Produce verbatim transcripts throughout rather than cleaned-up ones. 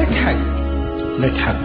لك حق. لك حق.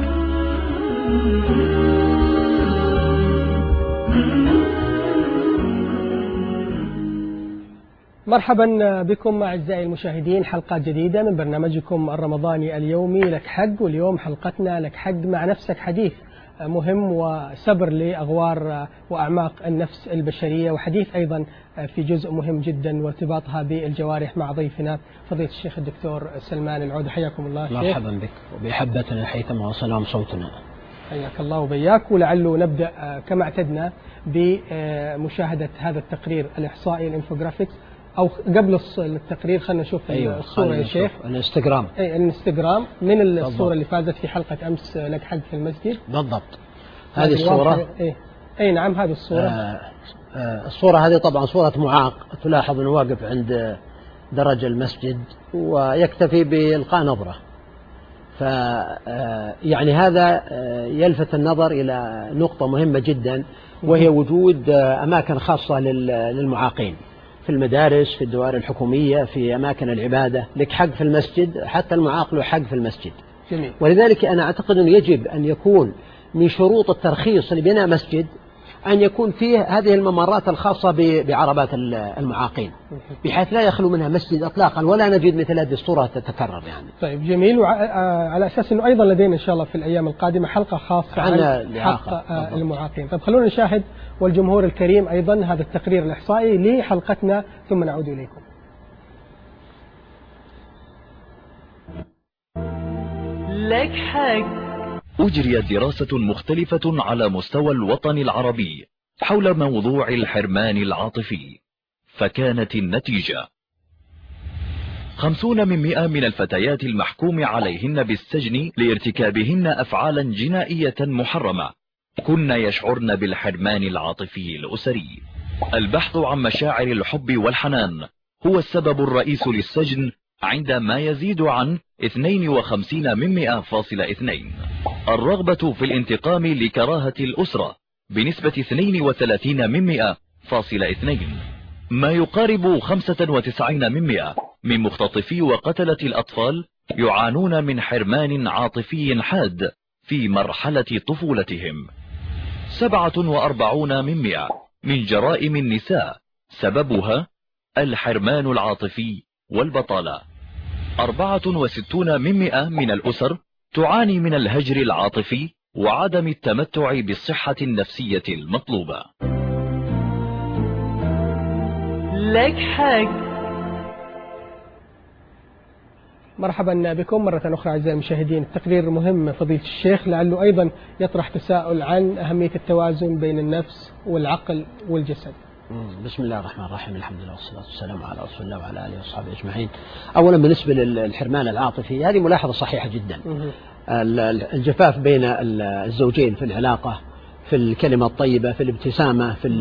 مرحبا بكم أعزائي المشاهدين، حلقات جديدة من برنامجكم الرمضاني اليومي لك حق. واليوم حلقتنا لك حق مع نفسك، حديث مهم وسبر لأغوار وأعماق النفس البشرية، وحديث أيضا في جزء مهم جدا وارتباطها بالجوارح مع ضيفنا فضيلة الشيخ الدكتور سلمان العودة. حياكم الله شيخ. مرحبا بك وبحبتنا حيثما وصل صوتنا. حياك الله وبياك. ولعله نبدأ كما اعتدنا بمشاهدة هذا التقرير الإحصائي الانفوغرافيكس، أو قبل التقرير خلنا نشوف أيوة الصورة يا شيخ. الانستغرام. أي الانستغرام من الصورة اللي فازت في حلقة أمس لك حق في المسجد. بالضبط هذه الصورة. أي. أي نعم هذه الصورة. آه آه الصورة هذه طبعا صورة معاق، تلاحظ أنه واقف عند درج المسجد ويكتفي بإلقاء نظرة. ف يعني هذا يلفت النظر إلى نقطة مهمة جدا، وهي وجود أماكن خاصة للمعاقين في المدارس، في الدوائر الحكومية، في أماكن العبادة. لك حق في المسجد، حتى المعاق له حق في المسجد. جميل. ولذلك أنا أعتقد أنه يجب أن يكون من شروط الترخيص لبناء مسجد أن يكون فيه هذه الممرات الخاصة بعربات المعاقين، بحيث لا يخلو منها مسجد إطلاقا، ولا نجد مثل هذه الصورة تتكرر يعني. طيب جميل. وعلى أساس أنه أيضا لدينا إن شاء الله في الأيام القادمة حلقة خاصة عن حق المعاقين. طيب خلونا نشاهد والجمهور الكريم أيضا هذا التقرير الإحصائي لحلقتنا ثم نعود إليكم. لك حق. أجريت دراسة مختلفة على مستوى الوطن العربي حول موضوع الحرمان العاطفي، فكانت النتيجة خمسون من مئة من الفتيات المحكوم عليهن بالسجن لارتكابهن أفعالا جنائية محرمة كن يشعرن بالحرمان العاطفي الأسري. البحث عن مشاعر الحب والحنان هو السبب الرئيس للسجن عند ما يزيد عن اثنين وخمسين من مئة فاصل اثنين. الرغبة في الانتقام لكراهة الأسرة بنسبة اثنين وثلاثين من مئة فاصل اثنين. ما يقارب خمسة وتسعين من مئة من مختطفي وقتلة الأطفال يعانون من حرمان عاطفي حاد في مرحلة طفولتهم. سبعة وأربعون من مئة من جرائم النساء سببها الحرمان العاطفي والبطالة. أربعة وستون من مئة من الأسر تعاني من الهجر العاطفي وعدم التمتع بالصحة النفسية المطلوبة. لك حق. مرحبا بكم مرة أخرى أعزائي المشاهدين. التقرير مهم فضيلة الشيخ، لعله أيضا يطرح تساؤل عن أهمية التوازن بين النفس والعقل والجسد. بسم الله الرحمن الرحيم، الحمد لله والصلاة والسلام على رسول الله وعلى آله وصحبه أجمعين. أولا بالنسبة للحرمان العاطفي، هذه ملاحظة صحيحة جدا. الجفاف بين الزوجين في العلاقة، في الكلمة الطيبة، في الابتسامة، في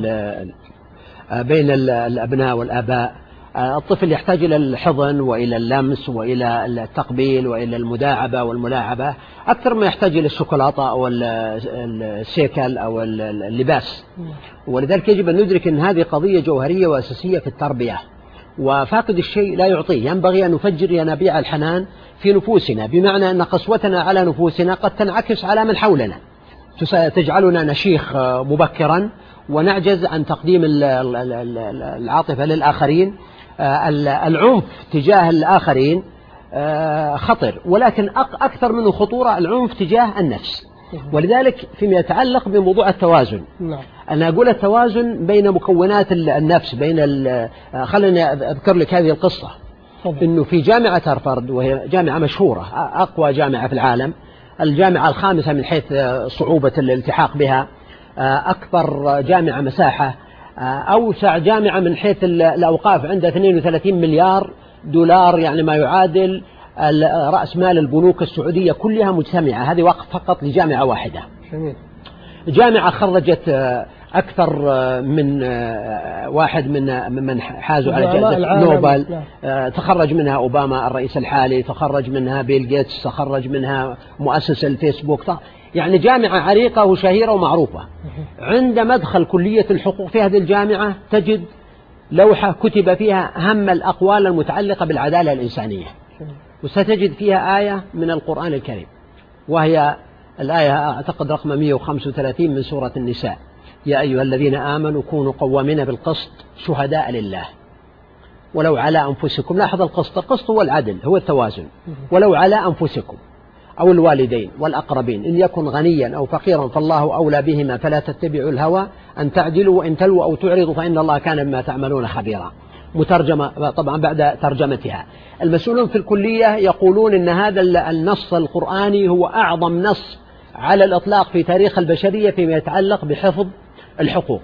بين الأبناء والآباء. الطفل يحتاج إلى الحضن وإلى اللمس وإلى التقبيل وإلى المداعبة والملاعبة أكثر ما يحتاج إلى الشوكولاتة أو السيكل أو اللباس. ولذلك يجب أن ندرك أن هذه قضية جوهرية وأساسية في التربية، وفاقد الشيء لا يعطيه. ينبغي أن نفجر ينابيع الحنان في نفوسنا، بمعنى أن قسوتنا على نفوسنا قد تنعكس على من حولنا، تجعلنا نشيخ مبكرا ونعجز عن تقديم العاطفة للآخرين. العنف تجاه الآخرين خطر، ولكن أكثر منه خطورة العنف تجاه النفس. ولذلك فيما يتعلق بموضوع التوازن، أنا أقول التوازن بين مكونات النفس، بين خليني أذكر لك هذه القصة. إنه في جامعة هارفارد، وهي جامعة مشهورة أقوى جامعة في العالم، الجامعة الخامسة من حيث صعوبة الالتحاق بها، أكبر جامعة مساحة، أوسع جامعة من حيث الأوقاف، عندها اثنين وثلاثين مليار دولار، يعني ما يعادل رأس مال البنوك السعودية كلها مجتمعة. هذه وقف فقط لجامعة واحدة. جامعة خرجت أكثر من واحد من من حازوا على جائزة نوبل. تخرج منها أوباما الرئيس الحالي، تخرج منها بيل جيتس، تخرج منها مؤسس الفيسبوك. يعني جامعة عريقة وشهيرة ومعروفة. عند مدخل كلية الحقوق في هذه الجامعة تجد لوحة كتب فيها أهم الأقوال المتعلقة بالعدالة الإنسانية. وستجد فيها آية من القرآن الكريم، وهي الآية أعتقد رقم مئة وخمسة وثلاثين من سورة النساء: يا أيها الذين آمنوا كونوا قوامين بالقسط شهداء لله ولو على أنفسكم. لاحظ القسط، القسط هو العدل، هو التوازن. ولو على أنفسكم أو الوالدين والأقربين إن يكن غنيا أو فقيرا فالله أولى بهما فلا تتبعوا الهوى أن تعدلوا وإن تلووا أو تعرضوا فإن الله كان بما تعملون خبيرا. مترجمة طبعا بعد ترجمتها. المسؤولون في الكلية يقولون إن هذا النص القرآني هو أعظم نص على الإطلاق في تاريخ البشرية فيما يتعلق بحفظ الحقوق.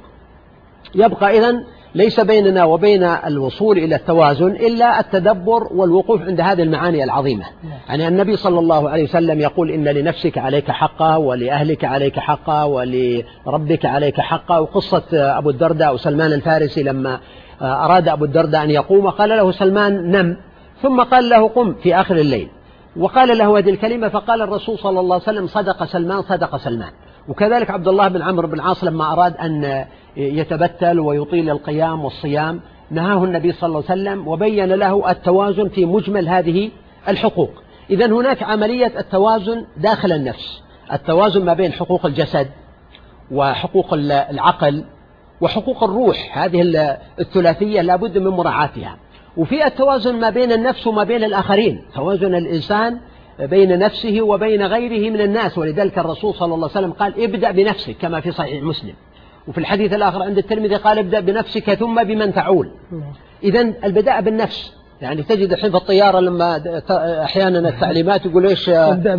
يبقى إذن ليس بيننا وبين الوصول إلى التوازن إلا التدبر والوقوف عند هذه المعاني العظيمة. يعني النبي صلى الله عليه وسلم يقول إن لنفسك عليك حقا ولأهلك عليك حقا ولربك عليك حقا. وقصة أبو الدرداء وسلمان الفارسي لما أراد أبو الدرداء أن يقوم قال له سلمان نم، ثم قال له قم في آخر الليل، وقال له هذه الكلمة فقال الرسول صلى الله عليه وسلم صدق سلمان صدق سلمان. وكذلك عبد الله بن عمرو بن العاص لما أراد أن يتبتل ويطيل القيام والصيام نهاه النبي صلى الله عليه وسلم وبين له التوازن في مجمل هذه الحقوق. إذن هناك عملية التوازن داخل النفس، التوازن ما بين حقوق الجسد وحقوق العقل وحقوق الروح، هذه الثلاثية لا بد من مراعاتها. وفي التوازن ما بين النفس وما بين الآخرين، توازن الإنسان بين نفسه وبين غيره من الناس. ولذلك الرسول صلى الله عليه وسلم قال ابدأ بنفسك كما في صحيح مسلم. وفي الحديث الآخر عند الترمذي قال ابدأ بنفسك ثم بمن تعول. إذن البداء بالنفس، يعني تجد الحين في الطيارة لما أحيانا التعليمات يقول إيش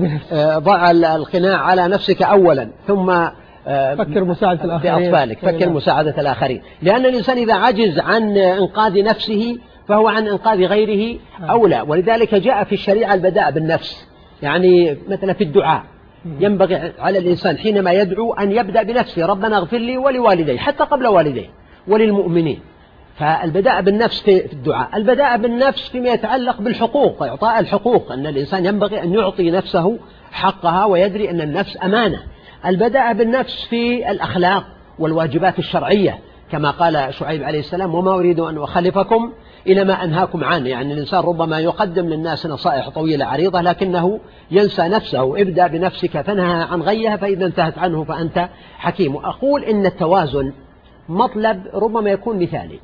ضع القناع على نفسك أولا ثم فكر مساعدة الآخرين بأطفالك، فكر مساعدة الآخرين. لأن الإنسان إذا عجز عن إنقاذ نفسه فهو عن إنقاذ غيره أولى. ولذلك جاء في الشريعة البداء بالنفس. يعني مثلا في الدعاء ينبغي على الإنسان حينما يدعو أن يبدأ بنفسه: ربنا اغفر لي ولوالدي، حتى قبل والديه وللمؤمنين. فالبداء بالنفس في الدعاء. البداء بالنفس فيما يتعلق بالحقوق، إعطاء الحقوق، أن الإنسان ينبغي أن يعطي نفسه حقها ويدري أن النفس أمانة. البداء بالنفس في الأخلاق والواجبات الشرعية كما قال شعيب عليه السلام: وما أريد أن أخلفكم إلى ما أنهاكم عنه. يعني الإنسان ربما يقدم للناس نصائح طويلة عريضة لكنه ينسى نفسه. ابدأ بنفسك فانهى عن غيها فإذا انتهت عنه فأنت حكيم. وأقول إن التوازن مطلب ربما يكون مثالي،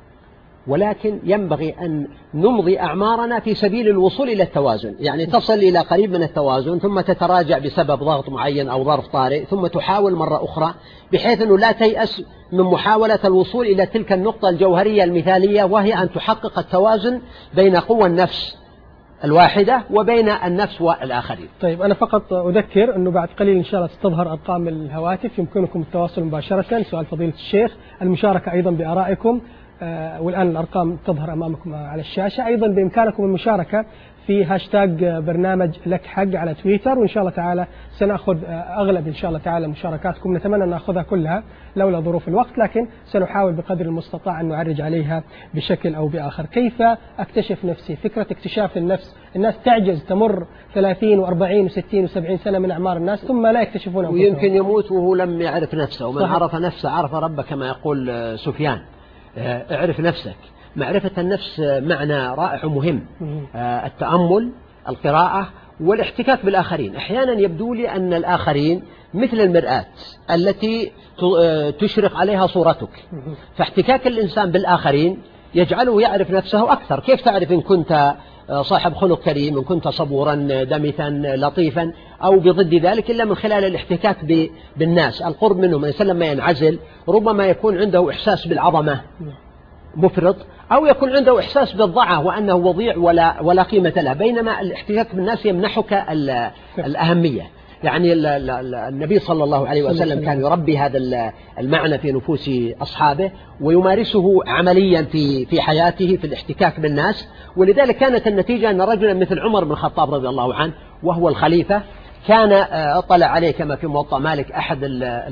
ولكن ينبغي أن نمضي أعمارنا في سبيل الوصول إلى التوازن. يعني تصل إلى قريب من التوازن ثم تتراجع بسبب ضغط معين أو ظرف طارئ ثم تحاول مرة أخرى، بحيث أنه لا تيأس من محاولة الوصول إلى تلك النقطة الجوهرية المثالية، وهي أن تحقق التوازن بين قوى النفس الواحدة وبين النفس والآخرين. طيب أنا فقط أذكر أنه بعد قليل إن شاء الله ستظهر أرقام الهواتف يمكنكم التواصل مباشرة. سؤال فضيلة الشيخ، المشاركة أيضا بآرائكم، آه والآن الأرقام تظهر أمامكم على الشاشة. أيضا بإمكانكم المشاركة في هاشتاج برنامج لك حق على تويتر، وإن شاء الله تعالى سنأخذ أغلب إن شاء الله تعالى مشاركاتكم، نتمنى أن نأخذها كلها لولا ظروف الوقت، لكن سنحاول بقدر المستطاع أن نعرج عليها بشكل أو بآخر. كيف أكتشف نفسي؟ فكرة اكتشاف النفس، الناس تعجز تمر ثلاثين وأربعين وستين وسبعين سنة من أعمار الناس ثم لا يكتشفون أنفسهم، ويمكن يموت وهو لم يعرف نفسه. ومن عرف نفسه عرف ربه كما يقول سفيان. اعرف نفسك. معرفة النفس معنى رائع ومهم. التأمل، القراءة، والاحتكاك بالآخرين. أحيانا يبدو لي أن الآخرين مثل المرآة التي تشرق عليها صورتك، فاحتكاك الإنسان بالآخرين يجعله يعرف نفسه أكثر. كيف تعرف إن كنت صاحب خلق كريم، إن كنت صبورا دمثا لطيفا أو بضد ذلك، إلا من خلال الاحتكاك بالناس، القرب منهم. الإنسان لما ينعزل ربما يكون عنده إحساس بالعظمة مفرط، أو يكون عنده إحساس بالضعة وأنه وضيع ولا, ولا قيمة له، بينما الاحتكاك بالناس يمنحك الأهمية. يعني النبي صلى الله عليه وسلم كان يربي هذا المعنى في نفوس أصحابه ويمارسه عمليا في في حياته في الاحتكاك بالناس. ولذلك كانت النتيجة أن رجلا مثل عمر بن الخطاب رضي الله عنه وهو الخليفة كان اطلع عليه كما في موطأ مالك أحد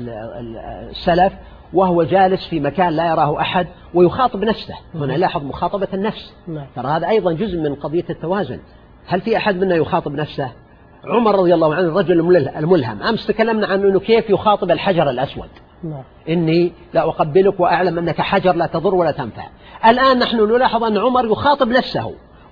السلف وهو جالس في مكان لا يراه أحد ويخاطب نفسه. هنا لاحظ مخاطبة النفس، ترى هذا أيضا جزء من قضية التوازن. هل في أحد منا يخاطب نفسه؟ عمر رضي الله عنه الرجل الملهم. أمس تكلمنا عن أنه كيف يخاطب الحجر الأسود، إني لا أقبلك وأعلم أنك حجر لا تضر ولا تنفع. الآن نحن نلاحظ أن عمر يخاطب نفسه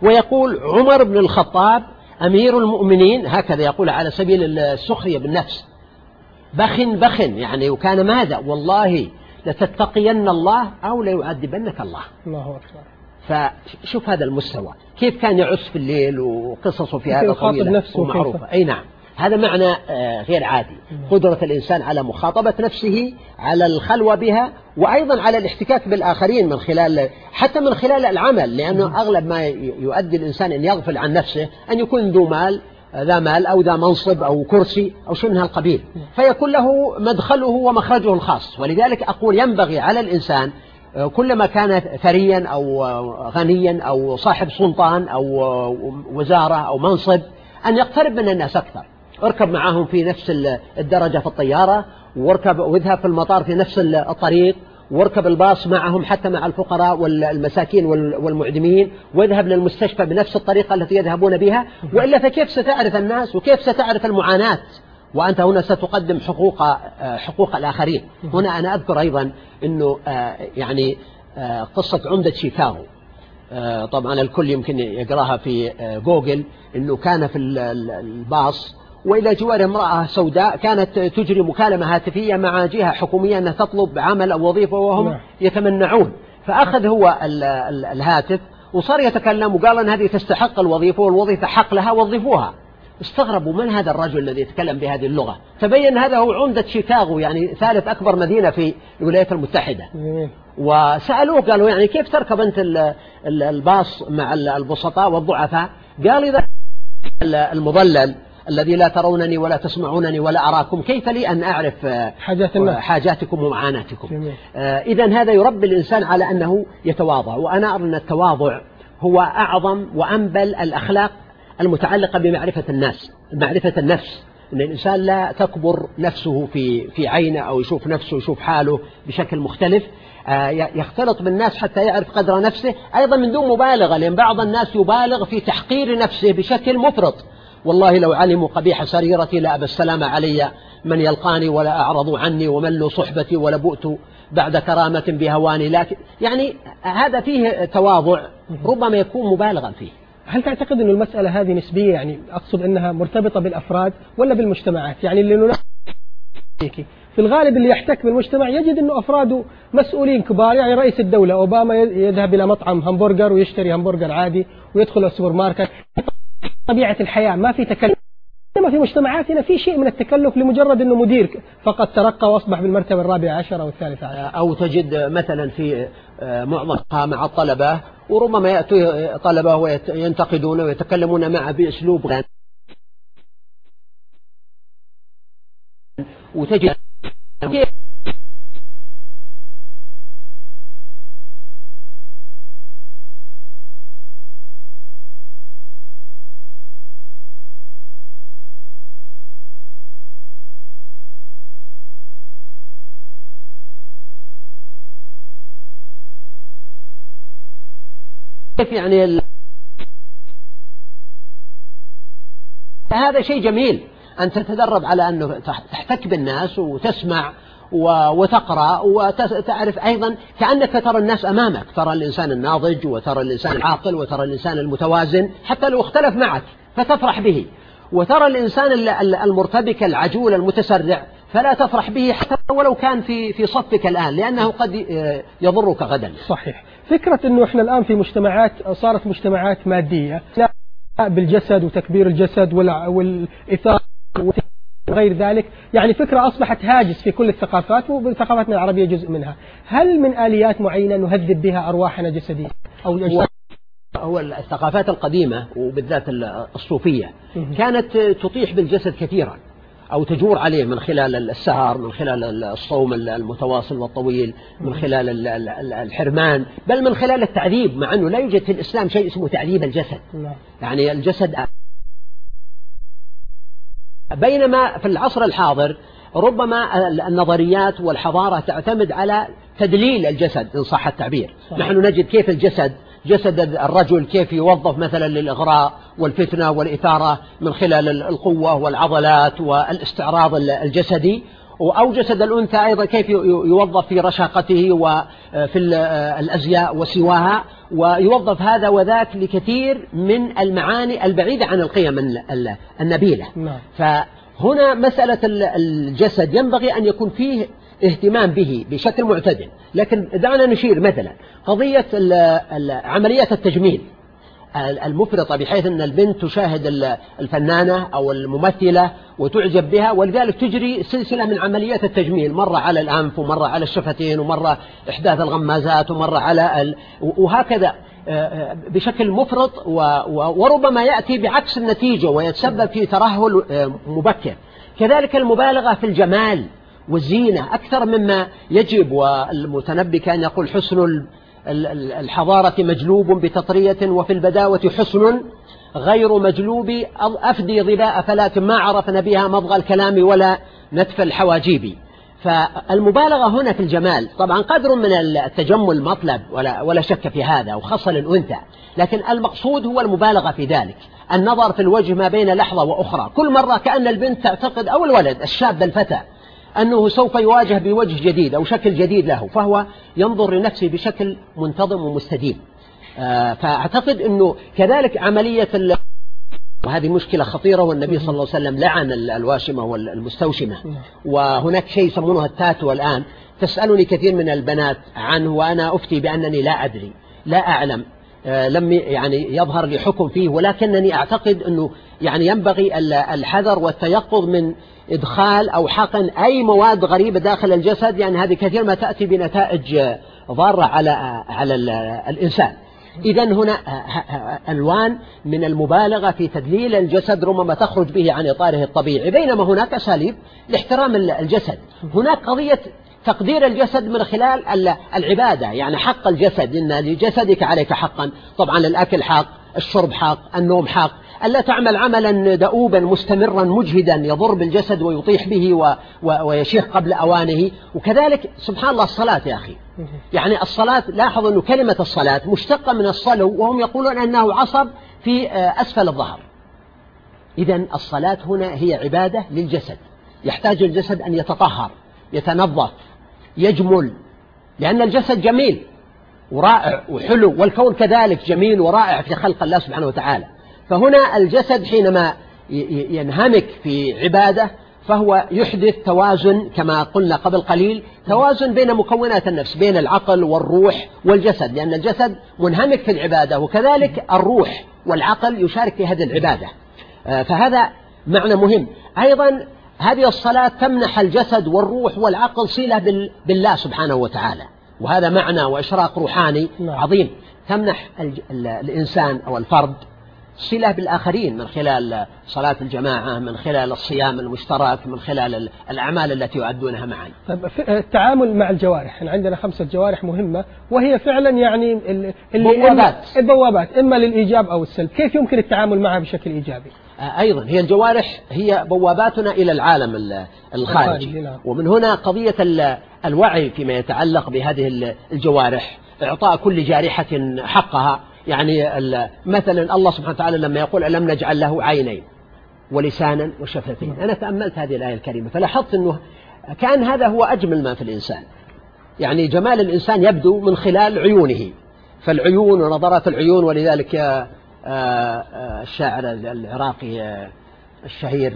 ويقول عمر بن الخطاب أمير المؤمنين، هكذا يقول على سبيل السخرية بالنفس، بخ بخ يعني، وكان ماذا؟ والله لتتقين الله أو ليعذبنك الله. الله أكبر. فشوف هذا المستوى كيف كان يعس في الليل، وقصصه في هذا طويلة ومعروفة. أي نعم، هذا معنى غير عادي، قدرة الإنسان على مخاطبة نفسه، على الخلوة بها، وأيضا على الاحتكاك بالآخرين من خلال حتى من خلال العمل، لأنه أغلب ما يؤدي الإنسان أن يغفل عن نفسه أن يكون ذو مال ذا مال أو ذا منصب أو كرسي أو شيء من هالقبيل، فيكون له مدخله ومخرجه الخاص. ولذلك أقول ينبغي على الإنسان كلما كان ثريا أو غنيا أو صاحب سلطان أو وزارة أو منصب أن يقترب من الناس أكثر، اركب معهم في نفس الدرجة في الطيارة، واركب واذهب في المطار في نفس الطريق، واركب الباص معهم حتى مع الفقراء والمساكين والمعدمين، واذهب للمستشفى بنفس الطريقة التي يذهبون بها، وإلا فكيف ستعرف الناس وكيف ستعرف المعاناة وأنت هنا ستقدم حقوق حقوق الآخرين. هنا أنا أذكر أيضا أنه يعني قصة عمدة شيكاغو، طبعا الكل يمكن يقراها في جوجل، أنه كان في الباص وإلى جوار امرأة سوداء كانت تجري مكالمة هاتفية مع جهة حكومية أنها تطلب عمل أو وظيفة وهم يتمنعون، فأخذ هو الهاتف وصار يتكلم وقال أن هذه تستحق الوظيفة والوظيفة حق لها وظفوها. استغربوا من هذا الرجل الذي يتكلم بهذه اللغة، تبين هذا هو عمدة شيكاغو، يعني ثالث أكبر مدينة في الولايات المتحدة. وسألوه قالوا يعني كيف تركب أنت الباص مع البسطاء والضعفاء؟ قال إذا المضلل الذي لا ترونني ولا تسمعونني ولا أراكم كيف لي أن أعرف حاجات الناس حاجاتكم ومعاناتكم. إذن هذا يربي الإنسان على أنه يتواضع، وأنا أرى أن التواضع هو أعظم وأنبل الأخلاق المتعلقة بمعرفة الناس، معرفة النفس، أن الإنسان لا تكبر نفسه في في عينه أو يشوف نفسه يشوف حاله بشكل مختلف، يختلط بالناس حتى يعرف قدر نفسه، أيضا من دون مبالغة، لأن بعض الناس يبالغ في تحقير نفسه بشكل مفرط. والله لو علموا قبيح سريرتي لأبى السلام علي من يلقاني ولا أعرضوا عني وملوا صحبتي ولبؤت بعد كرامة بهواني. لكن يعني هذا فيه تواضع ربما يكون مبالغا فيه. هل تعتقد أن المسألة هذه نسبية، يعني أقصد أنها مرتبطة بالأفراد ولا بالمجتمعات؟ يعني اللي في الغالب اللي يحتك بالمجتمع يجد أنه أفراده مسؤولين كبار، يعني رئيس الدولة أوباما يذهب إلى مطعم همبرجر ويشتري همبرجر عادي ويدخل السوبر ماركت، طبيعة الحياة ما في تكلف. إنما في مجتمعاتنا في شيء من التكلف لمجرد أنه مدير فقد ترقى وأصبح بالمرتبة الرابعة عشر أو الثالثة عشر. أو تجد مثلا في معظمها مع الطلبة، وربما يأتوا طلبة وينتقدون ويتكلمون معه بأسلوب غير، وتجد كيف يعني ال... هذا شيء جميل أن تتدرب على أنه تحتك بالناس وتسمع وتقرأ وتعرف أيضا كأنك ترى الناس أمامك، ترى الإنسان الناضج وترى الإنسان العاقل وترى الإنسان المتوازن حتى لو اختلف معك فتفرح به، وترى الإنسان المرتبك العجول المتسرع فلا تفرح به حتى ولو كان في في صفك الآن، لأنه قد يضرك غدا. صحيح. فكرة أنه إحنا الآن في مجتمعات صارت مجتمعات مادية بالجسد وتكبير الجسد والإثارة وغير ذلك، يعني فكرة أصبحت هاجس في كل الثقافات وثقافتنا العربية جزء منها. هل من آليات معينة نهذب بها أرواحنا جسديا أو أجساد؟ هو الثقافات القديمة وبالذات الصوفية كانت تطيح بالجسد كثيرا أو تجور عليه من خلال السهر، من خلال الصوم المتواصل والطويل، من خلال الحرمان، بل من خلال التعذيب، مع أنه لا يوجد في الإسلام شيء اسمه تعذيب الجسد. يعني الجسد، بينما في العصر الحاضر ربما النظريات والحضارة تعتمد على تدليل الجسد إن صح التعبير. صحيح. نحن نجد كيف الجسد جسد الرجل كيف يوظف مثلا للإغراء والفتنة والإثارة من خلال القوة والعضلات والاستعراض الجسدي، أو جسد الأنثى أيضا كيف يوظف في رشاقته وفي الأزياء وسواها، ويوظف هذا وذاك لكثير من المعاني البعيدة عن القيم النبيلة. فهنا مسألة الجسد ينبغي أن يكون فيه اهتمام به بشكل معتدل. لكن دعنا نشير مثلا قضية عمليات التجميل المفرطة، بحيث أن البنت تشاهد الفنانة أو الممثلة وتعجب بها، ولذلك تجري سلسلة من عمليات التجميل، مرة على الأنف ومرة على الشفتين ومرة إحداث الغمازات ومرة على ال... وهكذا بشكل مفرط، وربما يأتي بعكس النتيجة ويتسبب في ترهل مبكر. كذلك المبالغة في الجمال والزينة أكثر مما يجب، والمتنبي كان يقول حسن الحضارة مجلوب بتطرية وفي البداوة حسن غير مجلوب أفدي ظباء فلاة ما عرفنا بها مضغ الكلام ولا نتف الحواجيب. فالمبالغة هنا في الجمال طبعا قدر من التجمل مطلب ولا, ولا شك في هذا، وخاصة للأنثى، لكن المقصود هو المبالغة في ذلك، النظر في الوجه ما بين لحظة وأخرى، كل مرة كأن البنت تعتقد أو الولد الشاب الفتى أنه سوف يواجه بوجه جديد أو شكل جديد له، فهو ينظر لنفسه بشكل منتظم ومستديم. فأعتقد أنه كذلك عملية ال... وهذه مشكلة خطيرة، والنبي صلى الله عليه وسلم لعن الواشمة والمستوشمة. وهناك شيء يسمونه التاتو الآن، تسألني كثير من البنات عنه وأنا أفتي بأنني لا أدري لا أعلم، لم يعني يظهر لي حكم فيه، ولكنني أعتقد أنه يعني ينبغي الحذر والتيقظ من إدخال أو حقن أي مواد غريبة داخل الجسد، يعني هذه كثير ما تأتي بنتائج ضارة على على الإنسان. إذن هنا ألوان من المبالغة في تدليل الجسد ربما تخرج به عن إطاره الطبيعي، بينما هناك أساليب لاحترام الجسد. هناك قضية تقدير الجسد من خلال العبادة، يعني حق الجسد، إن لجسدك عليك حقا، طبعا الأكل حق، الشرب حق، النوم حق، ألا تعمل عملا دؤوبا مستمرا مجهدا يضر بالجسد ويطيح به و... و... ويشيخ قبل أوانه. وكذلك سبحان الله الصلاة يا أخي، يعني الصلاة لاحظ أن كلمة الصلاة مشتقة من الصلو، وهم يقولون أنه عصب في أسفل الظهر. إذن الصلاة هنا هي عبادة للجسد، يحتاج الجسد أن يتطهر يتنظف يجمل، لأن الجسد جميل ورائع وحلو، والكون كذلك جميل ورائع في خلق الله سبحانه وتعالى. فهنا الجسد حينما ينهمك في عبادة فهو يحدث توازن، كما قلنا قبل قليل، توازن بين مكونات النفس، بين العقل والروح والجسد، لأن الجسد منهمك في العبادة، وكذلك الروح والعقل يشارك في هذه العبادة. فهذا معنى مهم. أيضا هذه الصلاة تمنح الجسد والروح والعقل صلة بالله سبحانه وتعالى، وهذا معنى وإشراق روحاني عظيم. تمنح الإنسان أو الفرد صلة بالآخرين من خلال صلاة الجماعة، من خلال الصيام المشترك، من خلال الأعمال التي يؤدونها معا. طيب التعامل مع الجوارح، عندنا خمسة جوارح مهمة، وهي فعلا يعني اللي بوابات البوابات إما للإيجاب أو السلب، كيف يمكن التعامل معها بشكل إيجابي؟ أيضا هي الجوارح هي بواباتنا إلى العالم الخارجي، ومن هنا قضية الوعي فيما يتعلق بهذه الجوارح، إعطاء كل جارحة حقها. يعني مثلا الله سبحانه وتعالى لما يقول ألم نجعل له عينين ولسانا وشفتين، أنا تأملت هذه الآية الكريمة فلاحظت أنه كان هذا هو أجمل ما في الإنسان. يعني جمال الإنسان يبدو من خلال عيونه، فالعيون ونظرات العيون، ولذلك الشاعر العراقي الشهير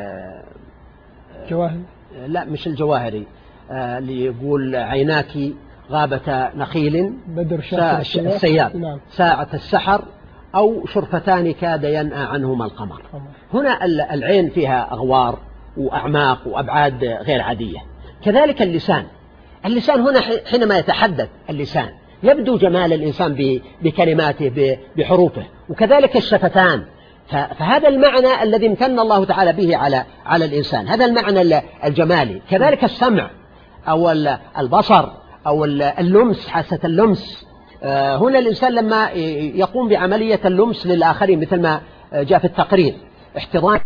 جواهري، لا مش الجواهري، اللي يقول عيناك غابة نخيل بدر السياب نعم. ساعة السحر أو شرفتان كاد ينأى عنهما القمر. هنا العين فيها أغوار وأعماق وأبعاد غير عادية. كذلك اللسان، اللسان هنا حينما يتحدث اللسان يبدو جمال الإنسان بكلماته بحروفه، وكذلك الشفتان. فهذا المعنى الذي امتن الله تعالى به على على الإنسان، هذا المعنى الجمالي. كذلك السمع أو البصر أو اللمس، حاسة اللمس. هنا الإنسان لما يقوم بعملية اللمس للآخرين مثل ما جاء في التقرير، احتضان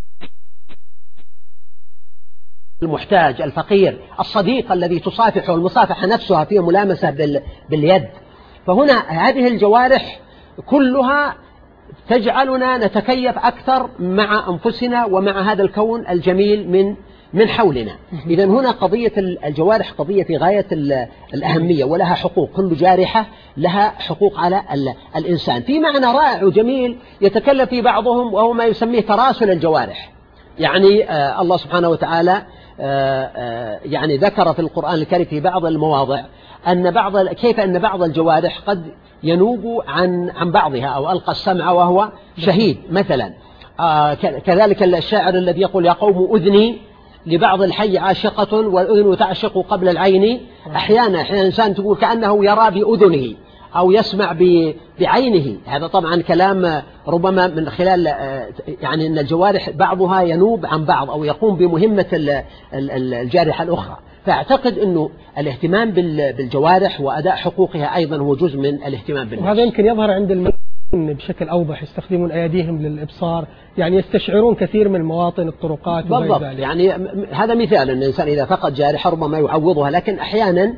المحتاج الفقير، الصديق الذي تصافحه، المصافحة نفسها فيه ملامسة باليد. فهنا هذه الجوارح كلها تجعلنا نتكيف أكثر مع أنفسنا ومع هذا الكون الجميل من من حولنا. إذا هنا قضية الجوارح قضية في غاية الأهمية ولها حقوق، كل جارحة لها حقوق على الإنسان. في معنى رائع وجميل يتكلم في بعضهم وهو ما يسميه تراسل الجوارح. يعني آه الله سبحانه وتعالى آه آه يعني ذكر في القرآن الكريم في بعض المواضع أن بعض كيف أن بعض الجوارح قد ينوب عن عن بعضها، أو ألقى السمع وهو شهيد مثلا. آه كذلك الشاعر الذي يقول يا قوم أذني لبعض الحي عاشقة والأذن تعشق قبل العين. أحيانا أحيانا إنسان تقول كأنه يرى بأذنه أو يسمع بعينه. هذا طبعا كلام ربما من خلال يعني أن الجوارح بعضها ينوب عن بعض أو يقوم بمهمة الجارحة الأخرى. فأعتقد أنه الاهتمام بالجوارح وأداء حقوقها أيضا هو جزء من الاهتمام بالنفس. وهذا يمكن يظهر عند المسلمين بشكل أوضح، يستخدمون أيديهم للإبصار، يعني يستشعرون كثير من مواطن الطرقات بالضبط. يعني هذا مثال أن الإنسان إذا فقد جارحة ربما يعوضها. لكن أحيانا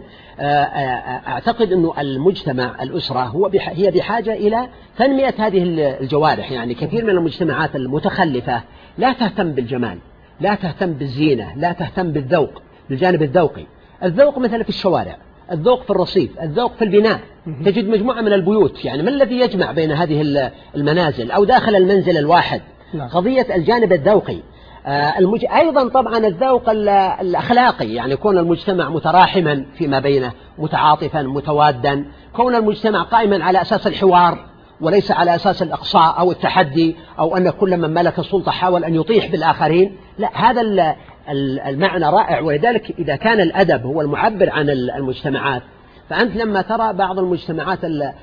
أعتقد أنه المجتمع الأسرة هو هي بحاجة إلى تنمية هذه الجوارح. يعني كثير من المجتمعات المتخلفة لا تهتم بالجمال، لا تهتم بالزينة، لا تهتم بالذوق، بالجانب الذوقي. الذوق مثلا في الشوارع، الذوق في الرصيف، الذوق في البناء. تجد مجموعة من البيوت، يعني ما الذي يجمع بين هذه المنازل أو داخل المنزل الواحد؟ قضية الجانب الذوقي. المج... أيضا طبعا الذوق الأخلاقي، يعني كون المجتمع متراحما فيما بينه، متعاطفا متوادا، كون المجتمع قائما على أساس الحوار وليس على أساس الإقصاء أو التحدي أو أن كل من ملك السلطة حاول أن يطيح بالآخرين. لا، هذا المعنى رائع. ولذلك إذا كان الأدب هو المعبر عن المجتمعات، فأنت لما ترى بعض المجتمعات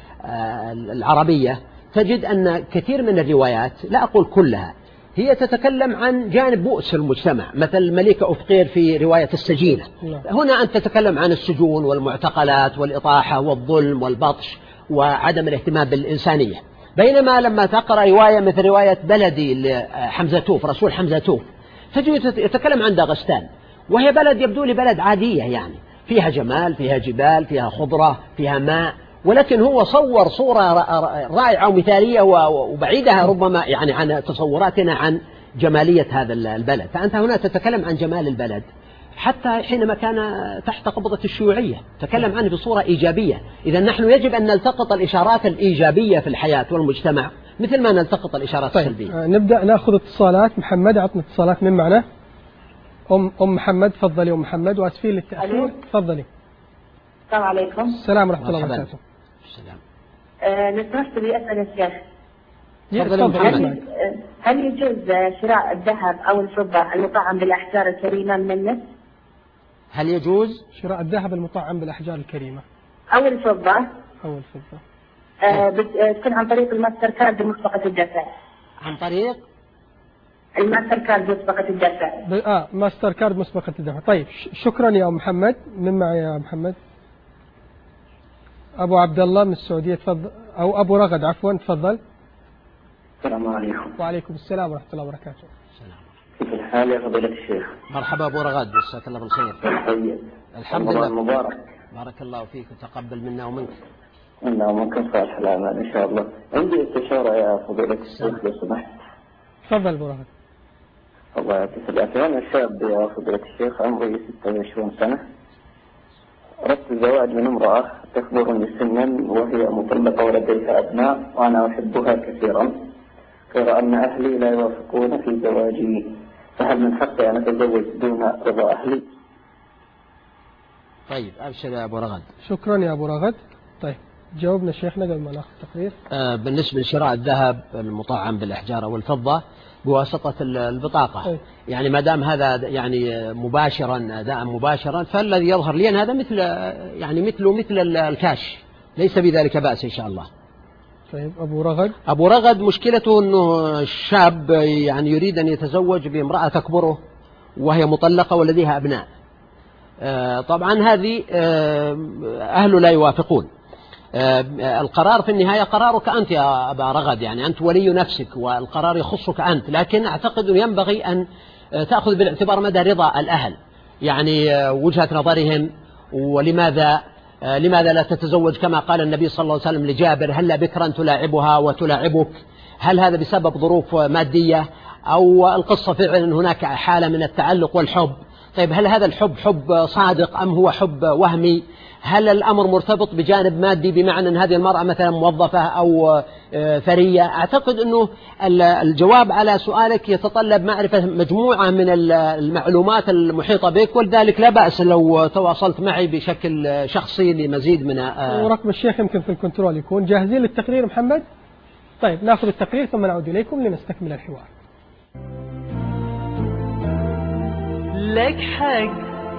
العربية تجد أن كثير من الروايات، لا أقول كلها، هي تتكلم عن جانب بؤس المجتمع، مثل الملكة أفقير في رواية السجينة. هنا أنت تتكلم عن السجون والمعتقلات والإطاحة والظلم والبطش وعدم الاهتمام بالإنسانية. بينما لما تقرأ رواية مثل رواية بلدي لحمزة توف، رسول حمزة توف، تجد يتكلم عن داغستان، وهي بلد يبدو لي بلد عادية، يعني فيها جمال، فيها جبال، فيها خضرة، فيها ماء، ولكن هو صور صورة رائعة ومثالية وبعيدة ربما يعني عن تصوراتنا عن جمالية هذا البلد. فأنت هنا تتكلم عن جمال البلد حتى حينما كان تحت قبضة الشيوعية، تكلم عنه بصورة إيجابية. إذا نحن يجب أن نلتقط الإشارات الإيجابية في الحياة والمجتمع مثل ما نلتقط الإشارات طيب. السلبية. نبدأ نأخذ اتصالات. محمد، عطنا اتصالات من معنا. أم أم محمد، تفضلي أم محمد، وأسفين للتأخير، تفضلي. السلام عليكم. السلام ورحمة الله وبركاته. السلام. أه لو سمحت لي أسأل الشيخ، هل, هل يجوز شراء الذهب أو الفضة المطعم بالأحجار الكريمة من النفس؟ هل يجوز شراء الذهب المطعم بالأحجار الكريمة أو الفضة أو الفضة أه بتكون عن طريق الماستر كارد مسبقة الدفع؟ عن طريق الماستر كارد مسبقة الدفع. آه ماستر كارد مسبقة الدفع. طيب، شكرا يا محمد. من معي يا محمد؟ أبو عبد الله من السعودية، تفضل. أو أبو رغد، عفوا، تفضل. السلام عليكم. وعليكم السلام ورحمة الله وبركاته. السلام. كيف الحال يا فضيلة الشيخ؟ مرحبا أبو رغد، جزاك الله بالخير. طيب. الحمد لله. مبارك. بارك الله فيك وتقبل منا ومنك. منا ومنكم صالح الأعمال إن شاء الله. عندي استشارة يا فضيلة الشيخ لو سمحت. تفضل أبو رغد. الله يعطيك العافية. أنا شاب يا فضيلة الشيخ، عمري ستة وعشرين سنة. أردت الزواج من امرأة تكبرني سنا وهي مطلقة ولديها أبناء، وأنا أحبها كثيرا، غير أن أهلي لا يوافقون في زواجي، فهل من حقي أن أتزوج دون رضا أهلي؟ طيب، أبشر يا أبو رغد. شكرا يا أبو رغد. طيب، جاوبنا شيخنا قبل ما ناخذ تقرير. آه بالنسبة لشراء الذهب المطعم بالأحجار أو الفضة بواسطة البطاقة، أي. يعني ما دام هذا يعني مباشرا أداء مباشرا، فالذي يظهر لي أن هذا مثل يعني مثله مثل الكاش، ليس بذلك بأس إن شاء الله. طيب، أبو رغد. أبو رغد مشكلته أنه الشاب يعني يريد أن يتزوج بامرأة تكبره وهي مطلقة ولديها أبناء. آه طبعا هذه آه أهله لا يوافقون. آه القرار في النهاية قرارك أنت يا أبا رغد، يعني أنت ولي نفسك والقرار يخصك أنت، لكن أعتقد أنه ينبغي أن تأخذ بالاعتبار مدى رضا الأهل، يعني آه وجهة نظرهم، ولماذا آه لماذا لا تتزوج كما قال النبي صلى الله عليه وسلم لجابر: هل بكرا تلاعبها وتلاعبك؟ هل هذا بسبب ظروف مادية أو القصة فعلا هناك حالة من التعلق والحب. طيب هل هذا الحب حب صادق أم هو حب وهمي؟ هل الأمر مرتبط بجانب مادي بمعنى أن هذه المرأة مثلا موظفة أو ثرية؟ أعتقد أنه الجواب على سؤالك يتطلب معرفة مجموعة من المعلومات المحيطة بك، ولذلك لا بأس لو تواصلت معي بشكل شخصي لمزيد من. ورقم الشيخ يمكن في الكنترول يكون. جاهزين للتقرير محمد؟ طيب نأخذ التقرير ثم نعود إليكم لنستكمل الحوار. لك حق.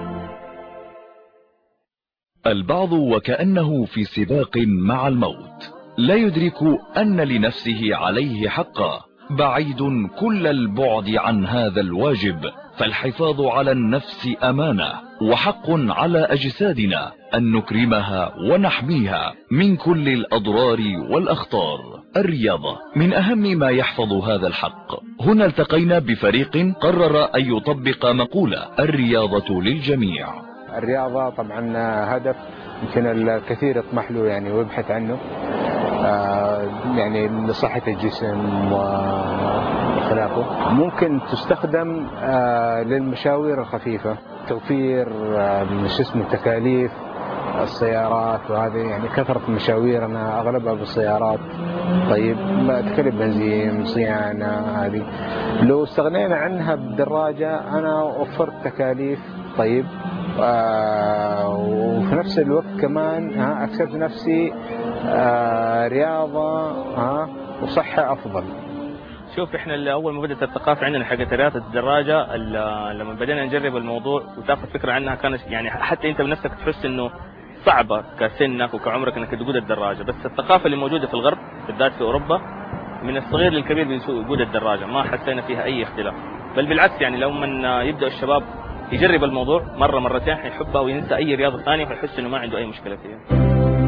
البعض وكأنه في سباق مع الموت، لا يدرك أن لنفسه عليه حقا، بعيد كل البعد عن هذا الواجب، فالحفاظ على النفس أمانة، وحق على أجسادنا أن نكرمها ونحميها من كل الأضرار والأخطار. الرياضة من أهم ما يحفظ هذا الحق. هنا التقينا بفريق قرر أن يطبق مقولة الرياضة للجميع. الرياضة طبعا هدف يمكن الكثير يطمح له يعني ويبحث عنه، آه يعني لصحة الجسم وخلافه. ممكن تستخدم آه للمشاوير الخفيفة، توفير آه مش اسمه تكاليف السيارات، وهذه يعني كثرة مشاويرنا أغلبها بالسيارات. طيب تكلف بنزين، صيانة، هذه لو استغنينا عنها بالدراجة أنا وفرت تكاليف. طيب آه وفي نفس الوقت كمان ها أكسبت نفسي آه رياضة ها وصحة أفضل. شوف احنا اللي اول ما بدات الثقافه عندنا حقت رياضه الدراجه، لما بدينا نجرب الموضوع وتاخذ فكره عنها كانت يعني حتى انت بنفسك تحس انه صعبه كسنك وكعمرك انك تقود الدراجه، بس الثقافه اللي موجوده في الغرب بالذات في اوروبا من الصغير للكبير بيقود الدراجه، ما حسينا فيها اي اختلاف، بل بالعكس يعني لو من يبدا الشباب يجرب الموضوع مره مرتين حيحبها وينسى اي رياضه ثانيه ويحس انه ما عنده اي مشكله فيها.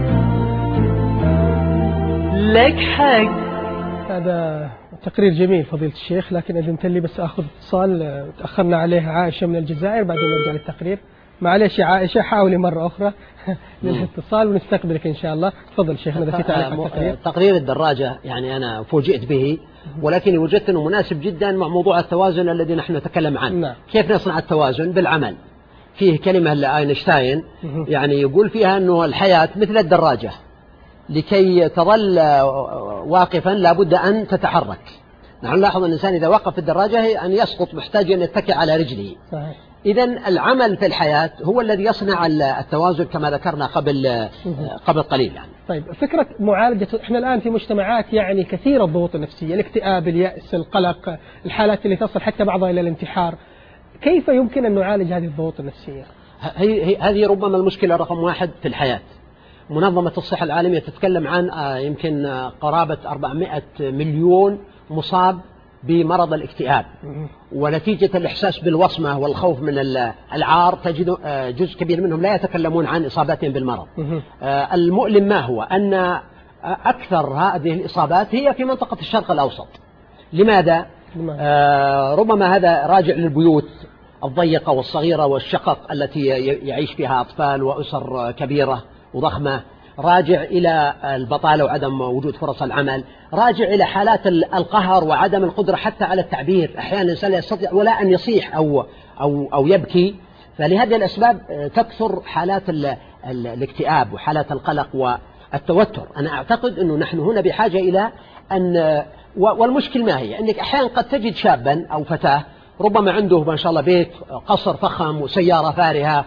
لك حق. هذا تقرير جميل فضيلة الشيخ، لكن أذنت لي بس أخذ اتصال تأخرنا عليه عائشة من الجزائر، بعدين نرجع للتقرير. معلش يا عائشة حاولي مرة أخرى للاتصال ونستقبلك إن شاء الله. تفضل شيخ. أنا نسيت عليك التقرير. تقرير الدراجة يعني أنا فوجئت به، ولكن وجدت أنه مناسب جدا مع موضوع التوازن الذي نحن نتكلم عنه. نعم. كيف نصنع التوازن بالعمل؟ فيه كلمة لأينشتاين يعني يقول فيها أنه الحياة مثل الدراجة، لكي تظل واقفا لابد أن تتحرك. نحن نلاحظ أن الإنسان إذا وقف في الدراجة أن يسقط، محتاج أن يتكئ على رجله. إذن العمل في الحياة هو الذي يصنع التوازن كما ذكرنا قبل قبل قليل يعني. طيب فكرة معالجة، احنا الآن في مجتمعات يعني كثيرة الضغوط النفسية، الاكتئاب، اليأس، القلق، الحالات اللي تصل حتى بعضها إلى الانتحار. كيف يمكن أن نعالج هذه الضغوط النفسية؟ هذه ربما المشكلة رقم واحد في الحياة. منظمة الصحة العالمية تتكلم عن يمكن قرابة أربعمائة مليون مصاب بمرض الاكتئاب، ونتيجة الإحساس بالوصمة والخوف من العار تجد جزء كبير منهم لا يتكلمون عن إصاباتهم بالمرض. المؤلم ما هو أن أكثر هذه الإصابات هي في منطقة الشرق الأوسط. لماذا؟ آه ربما هذا راجع للبيوت الضيقة والصغيرة والشقق التي يعيش فيها أطفال وأسر كبيرة وضخمة، راجع إلى البطالة وعدم وجود فرص العمل، راجع إلى حالات القهر وعدم القدرة حتى على التعبير. أحيانا الإنسان لا يستطيع ولا أن يصيح أو, أو, أو يبكي. فلهذه الأسباب تكثر حالات ال ال الاكتئاب وحالات القلق والتوتر. أنا أعتقد أنه نحن هنا بحاجة إلى أن، والمشكل ما هي أنك أحيانا قد تجد شابا أو فتاة ربما عنده ما شاء الله بيت، قصر فخم وسيارة فارهة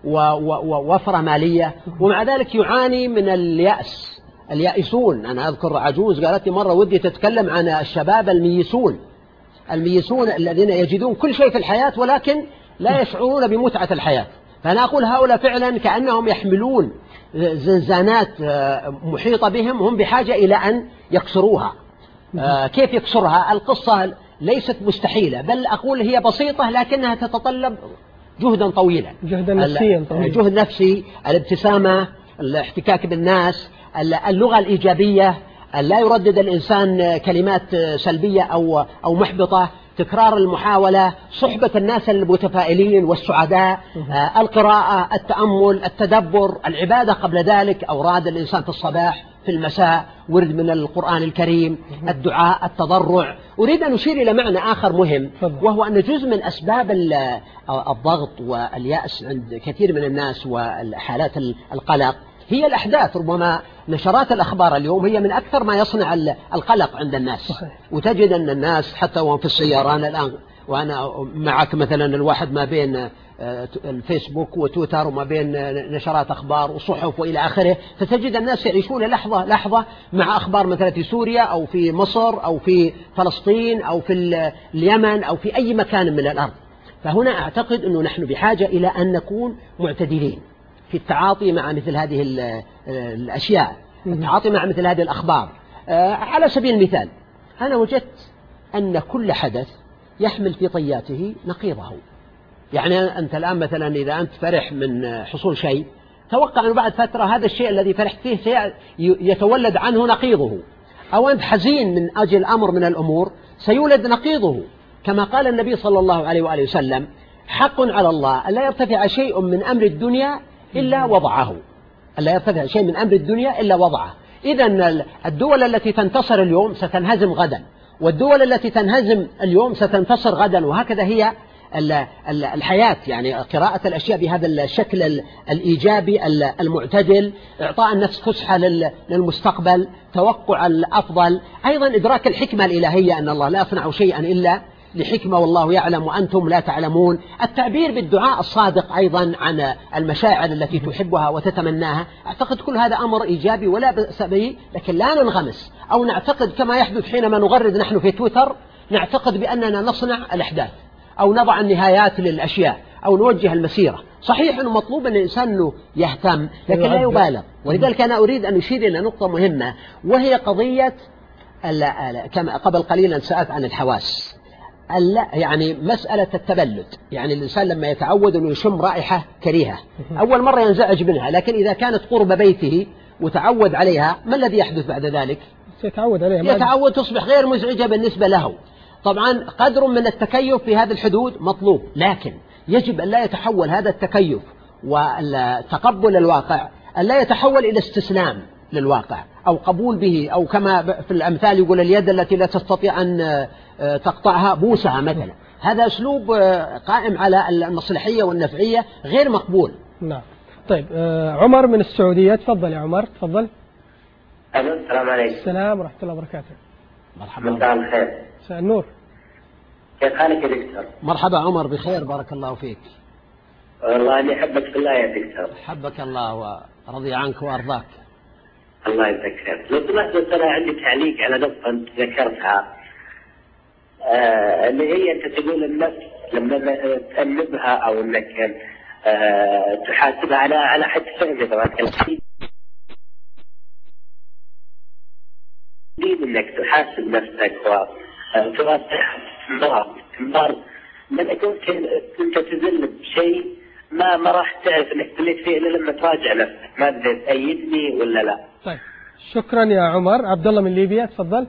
ووفرة مالية، ومع ذلك يعاني من اليأس. اليائسون، أنا أذكر عجوز قالت لي مرة ودي تتكلم عن الشباب الميسون، الميسون الذين يجدون كل شيء في الحياة ولكن لا يشعرون بمتعة الحياة. فأنا أقول هؤلاء فعلا كأنهم يحملون زنزانات محيطة بهم، هم بحاجة إلى أن يكسروها. كيف يكسرها؟ القصة ليست مستحيلة، بل أقول هي بسيطة لكنها تتطلب جهدا طويلا، جهدا نفسيا طويلا، جهد نفسي، الابتسامة، الاحتكاك بالناس، اللغة الإيجابية، لا يردد الإنسان كلمات سلبية أو أو محبطة. تكرار المحاولة، صحبة الناس المتفائلين والسعداء، آه، القراءة، التأمل، التدبر، العبادة قبل ذلك، أوراد الإنسان في الصباح في المساء، ورد من القرآن الكريم، الدعاء، التضرع. أريد أن أشير إلى معنى آخر مهم، وهو أن جزء من أسباب الضغط واليأس عند كثير من الناس وحالات القلق هي الأحداث. ربما نشرات الأخبار اليوم هي من أكثر ما يصنع القلق عند الناس. وتجد أن الناس حتى وهم في السيارة، أنا الآن وأنا معك مثلا الواحد ما بين الفيسبوك وتويتر وما بين نشرات أخبار وصحف وإلى آخره، فتجد الناس يعيشون لحظة لحظة مع أخبار مثلا في سوريا أو في مصر أو في فلسطين أو في اليمن أو في أي مكان من الأرض. فهنا أعتقد أنه نحن بحاجة إلى أن نكون معتدلين في التعاطي مع مثل هذه الأشياء، التعاطي مع مثل هذه الأخبار. على سبيل المثال، أنا وجدت أن كل حدث يحمل في طياته نقيضه. يعني أنت الآن مثلا إذا أنت فرح من حصول شيء، توقع أنه بعد فترة هذا الشيء الذي فرحت فيه يتولد عنه نقيضه، أو أنت حزين من أجل أمر من الأمور سيولد نقيضه. كما قال النبي صلى الله عليه وآله وسلم: حق على الله ألا يرتفع شيء من أمر الدنيا إلا وضعه، ألا يرتفع شيء من أمر الدنيا إلا وضعه. إذن الدول التي تنتصر اليوم ستنهزم غدا، والدول التي تنهزم اليوم ستنتصر غدا، وهكذا هي الحياة. يعني قراءة الأشياء بهذا الشكل الإيجابي المعتدل، إعطاء النفس فسحة للمستقبل، توقع الأفضل، أيضا إدراك الحكمة الإلهية أن الله لا يصنع شيئا إلا لحكمة والله يعلم وأنتم لا تعلمون، التعبير بالدعاء الصادق أيضا عن المشاعر التي تحبها وتتمناها. أعتقد كل هذا أمر إيجابي ولا بأس به، لكن لا ننغمس أو نعتقد كما يحدث حينما نغرد نحن في تويتر، نعتقد بأننا نصنع الأحداث أو نضع النهايات للأشياء أو نوجه المسيرة. صحيح أنه مطلوب أن الإنسان أنه يهتم، لكن لا يبالغ. ولذلك أنا أريد أن أشير إلى نقطة مهمة، وهي قضية كما قبل قليلا سألت عن الحواس، يعني مسألة التبلد. يعني الإنسان لما يتعود أنه يشم رائحة كريهة أول مرة ينزعج منها، لكن إذا كانت قرب بيته وتعود عليها، ما الذي يحدث بعد ذلك؟ يتعود عليها، يتعود، تصبح غير مزعجة بالنسبة له. طبعا قدر من التكيف في هذه الحدود مطلوب، لكن يجب أن لا يتحول هذا التكيف والتقبل الواقع أن لا يتحول إلى استسلام للواقع أو قبول به، أو كما في الأمثال يقول اليد التي لا تستطيع أن تقطعها بوسها مثلا. هذا أسلوب قائم على المصلحية والنفعية غير مقبول. نعم. طيب عمر من السعودية، تفضل يا عمر، تفضل. السلام عليكم. السلام ورحمة الله وبركاته. مرحبا. مساء الخير. مساء النور. كيف حالك يا دكتور؟ مرحبا عمر، بخير، بارك الله فيك. والله أني أحبك في الله يا دكتور. حبك الله ورضي عنك وأرضاك. الله يجزاك خير. لو سمحت بس أنا عندي تعليق على نقطة أنت ذكرتها، آه اللي هي أنت تقول النفس لما تأنبها أو أنك آه تحاسبها على على حد فعل طبعا انك تحاسب نفسك وتواصلها باستمرار باستمرار، لانك ممكن انت تذل بشيء ما ما راح تعرف انك تليت فيه الا لما تراجع نفسك، ما ادري تأيدني ولا لا. طيب شكرا يا عمر. عبد الله من ليبيا، تفضل.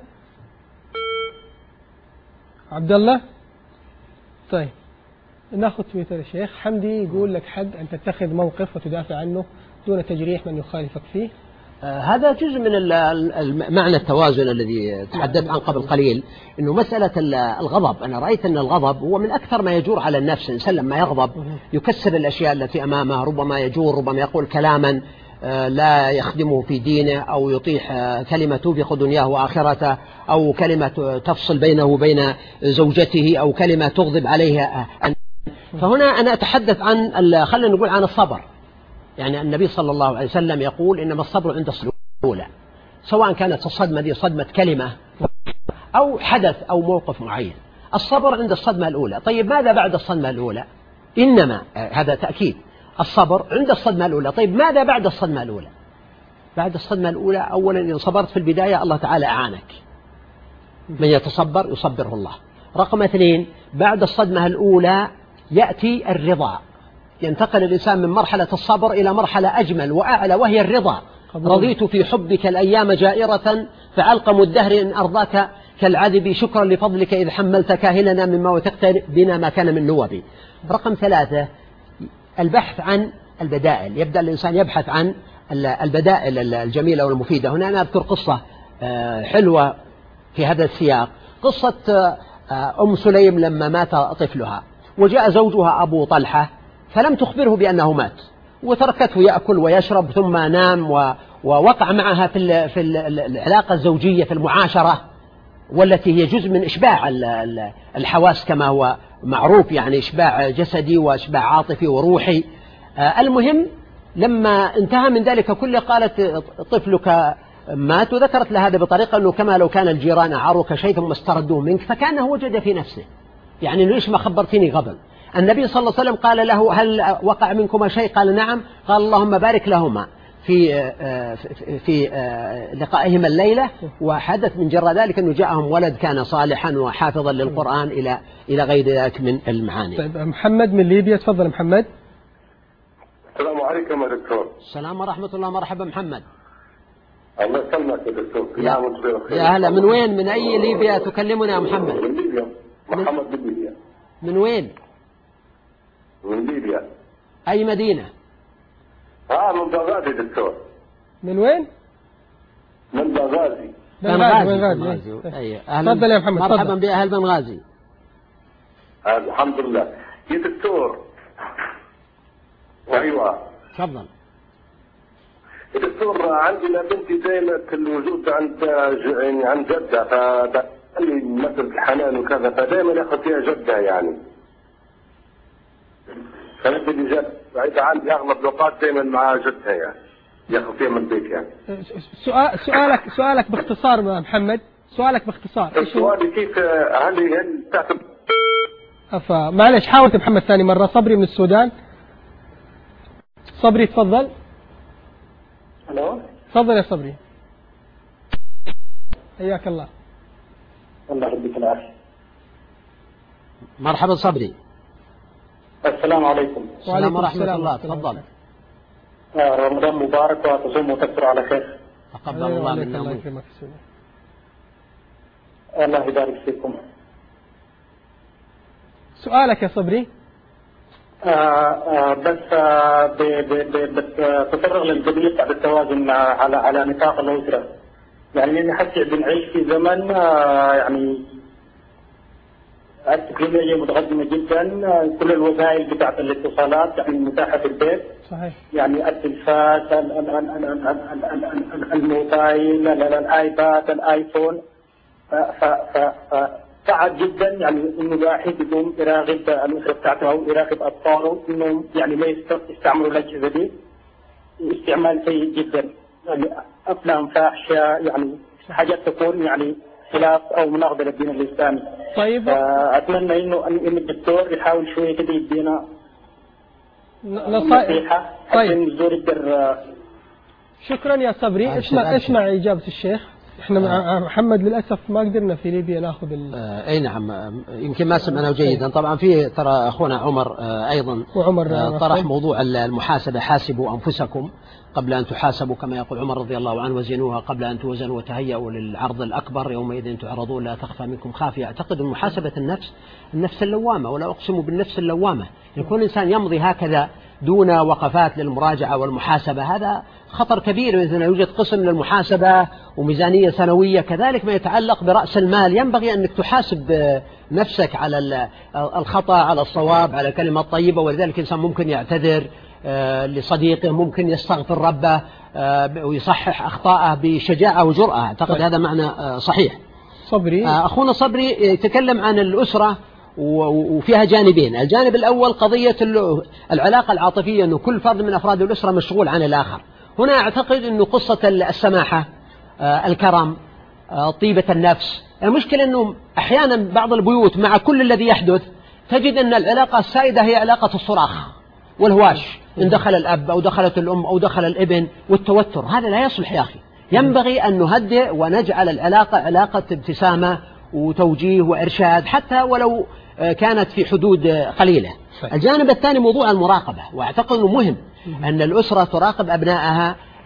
عبد الله. طيب ناخذ تويتر. الشيخ حمدي يقول لك حق أن تتخذ موقف وتدافع عنه دون تجريح من يخالفك فيه. آه هذا جزء من معنى التوازن الذي تحدثت عنه قبل قليل، أنه مسألة الغضب. أنا رأيت أن الغضب هو من أكثر ما يجور على النفس. الإنسان لما يغضب يكسر الأشياء التي أمامه، ربما يجور، ربما يقول كلاما لا يخدمه في دينه، أو يطيح كلمة توبخ دنياه وآخرته، أو كلمة تفصل بينه وبين زوجته، أو كلمة تغضب عليه. فهنا أنا أتحدث عن خلينا نقول عن الصبر. يعني النبي صلى الله عليه وسلم يقول إنما الصبر عند الصدمة الأولى، سواء كانت الصدمة دي صدمة كلمة أو حدث أو موقف معين. الصبر عند الصدمة الأولى. طيب ماذا بعد الصدمة الأولى؟ إنما هذا تأكيد الصبر عند الصدمة الأولى. طيب ماذا بعد الصدمة الأولى؟ بعد الصدمة الأولى أولا إن صبرت في البداية الله تعالى أعانك، من يتصبر يصبره الله. رقم اثنين، بعد الصدمة الأولى يأتي الرضا، ينتقل الإنسان من مرحلة الصبر إلى مرحلة أجمل وأعلى، وهي الرضا. رضيت في حبك الأيام جائرة فعلقم الدهر إن أرضاك كالعذب شكرا لفضلك إذ حملت كاهلنا مما وثقت بنا ما كان من نوب. رقم ثلاثة البحث عن البدائل. يبدأ الإنسان يبحث عن البدائل الجميلة والمفيدة. هنا أنا أذكر قصة حلوة في هذا السياق، قصة أم سليم لما مات طفلها وجاء زوجها أبو طلحة فلم تخبره بأنه مات وتركته يأكل ويشرب ثم نام، ووقع معها في في العلاقة الزوجية في المعاشرة والتي هي جزء من إشباع الحواس كما هو معروف، يعني إشباع جسدي وإشباع عاطفي وروحي. المهم لما انتهى من ذلك كله قالت طفلك مات، وذكرت له هذا بطريقة أنه كما لو كان الجيران أعاروك شيء ثم استردوه منك، فكانه وجد في نفسه يعني ليش ما خبرتني قبل. النبي صلى الله عليه وسلم قال له هل وقع منكما شيء؟ قال نعم. قال اللهم بارك لهما في في لقائهما الليلة، وحدث من جرى ذلك أنه جاءهم ولد كان صالحا وحافظا للقرآن إلى إلى غير ذلك من المعاني. طيب محمد من ليبيا، تفضل محمد. السلام عليكم يا دكتور. السلام ورحمة الله. مرحبا محمد. الله يسلمك يا دكتور. يا, يا هلا. من وين؟ من أي ليبيا تكلمنا يا محمد؟ من ليبيا. محمد من ليبيا. من وين؟ من ليبيا. أي مدينة؟ اه من بغداد يا دكتور. من وين؟ من بغازي. بنغازي. بنغازي. أيوة. تفضل يا محمد. مرحبا بأهل بنغازي. آه الحمد لله يا دكتور. ايوه تفضل يا دكتور. عندنا بنتي دائما الوجود عند يعني عند جدها، فبالي مثل الحنان وكذا، فدائما ياخذ فيها جدها يعني. فنبي لي جد إذا عندي أغلب الأوقات دائما مع جدها يعني ياخذ فيها من البيت يعني. سؤال سؤالك سؤالك باختصار محمد، سؤالك باختصار. سؤالي كيف هل هل تعتبر أفا معلش حاول محمد ثاني مرة. صبري من السودان. صبري تفضل. الو تفضل يا صبري. حياك الله. الله يديك العافية. مرحبا صبري. السلام عليكم. السلام ورحمة الله. تفضل. رمضان مبارك وتصوم وتفطر على خير. تقبل الله منا ومنك. الله يبارك فيكم. سؤالك يا صبري. آه آه بس آه بتفرغ للقضية بتاعت التوازن على على نطاق الأسرة. يعني أنا حسي بنعيش في زمن آه يعني التكنولوجيا متقدمة جدا، كل الوسائل بتاعت الاتصالات يعني متاحة في البيت. صحيح. يعني التلفاز، الموبايل، الايباد، الايفون، فصعب جدا يعني انه الواحد يقوم يراقب الاسره بتاعته او يراقب اطفاله انهم يعني ما يستعملوا الاجهزه دي استعمال سيء جدا. يعني افلام فاحشه، يعني حاجات تكون يعني خلاف او مناقضه للدين الاسلامي. طيب اتمنى انه ان الدكتور يحاول شويه كده يدينا نصيحه. طيب يقدر. شكرا يا صبري. اسمع اسمع اجابه الشيخ. احنا مع محمد للاسف ما قدرنا في ليبيا ناخذ ال... آه اي نعم. يمكن ما سمعنا جيدا. طبعا في ترى اخونا عمر آه ايضا وعمر آه طرح موضوع المحاسبه. حاسبوا انفسكم قبل أن تحاسبوا كما يقول عمر رضي الله عنه، وزنوها قبل أن توزنوا وتهيئوا للعرض الأكبر يومئذ تعرضون لا تخفى منكم خافية. أعتقد أن محاسبة النفس النفس اللوامة، ولا أقسم بالنفس اللوامة. يكون الإنسان يمضي هكذا دون وقفات للمراجعة والمحاسبة، هذا خطر كبير. إذا يوجد قسم للمحاسبة وميزانية سنوية، كذلك ما يتعلق برأس المال ينبغي أنك تحاسب نفسك على الخطأ، على الصواب، على الكلمة الطيبة. ولذلك الإنسان ممكن يعتذر لصديقه، ممكن يستغفر ربه ويصحح أخطاءه بشجاعة وجرأة. أعتقد هذا معنى صحيح. صبري أخونا صبري يتكلم عن الأسرة وفيها جانبين. الجانب الأول قضية العلاقة العاطفية، أنه كل فرد من أفراد الأسرة مشغول عن الآخر. هنا أعتقد أنه قصة السماحة، الكرم، طيبة النفس. المشكلة أنه أحيانا بعض البيوت مع كل الذي يحدث تجد أن العلاقة السائدة هي علاقة الصراخ والهواش، إن دخل الأب أو دخلت الأم أو دخل الابن، والتوتر. هذا لا يصلح يا أخي. ينبغي أن نهدئ ونجعل العلاقة علاقة ابتسامة وتوجيه وإرشاد، حتى ولو كانت في حدود قليلة. الجانب الثاني موضوع المراقبة، وأعتقد أنه مهم أن الأسرة تراقب أبنائها